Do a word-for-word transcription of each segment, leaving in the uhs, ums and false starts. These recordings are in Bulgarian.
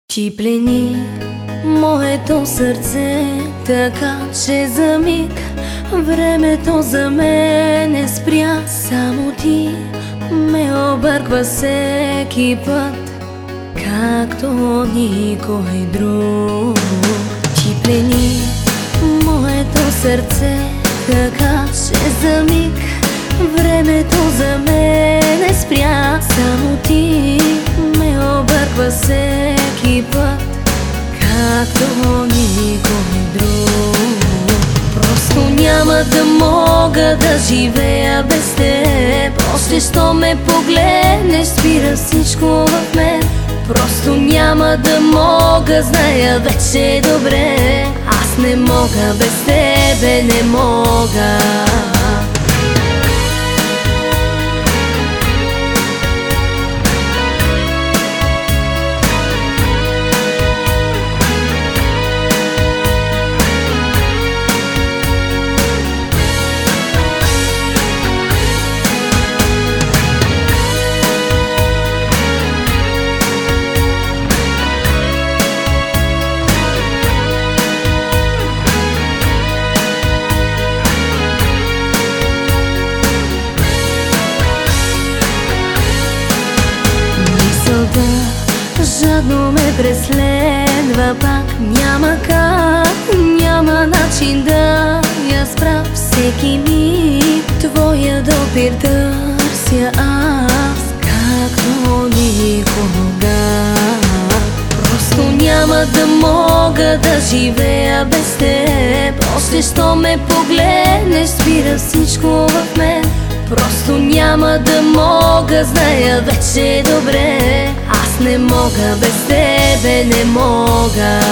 Ти плени моето сърце, така че за миг времето за мен не спря. Само ти ме обърква всеки път, както никой друг. Ти плени моето сърце, така че за миг времето за мен не спря. Само ти ме обърква всеки път, както никой друг. Просто няма да мога да живея без теб. Още що ме погледнеш, спира всичко в мен. Просто няма да мога, зная вече добре. Аз не мога без тебе, не мога. Жадно ме преследва пак. Няма как, няма начин да я спра. Всеки миг твоя допир търся аз, както никога. Просто няма да мога да живея без теб. Още що ме погледнеш, спира всичко в мен. Просто няма да мога, зная вече добре. Аз не мога без тебе, не мога.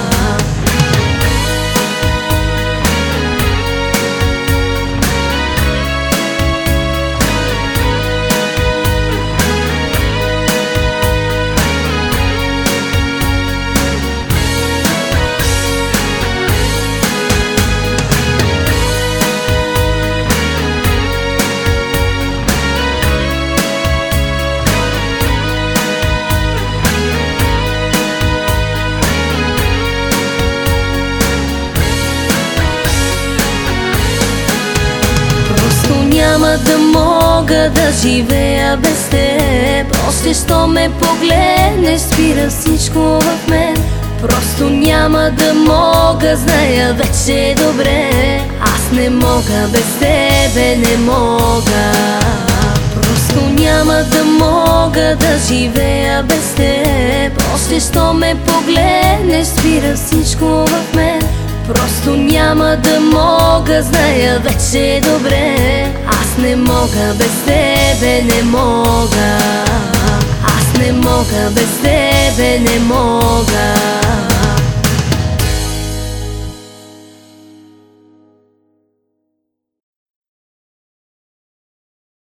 Няма да мога да живея без теб. Още що ме погледнеш, спира всичко в мен. Просто няма да мога, зная вече добре. Аз не мога без тебе, не мога. Просто няма да мога да живея без теб. Още що ме погледнеш, спира всичко в мен. Просто няма да мога, зная вече добре. Аз не мога без тебе, не мога. Аз не мога без тебе, не мога.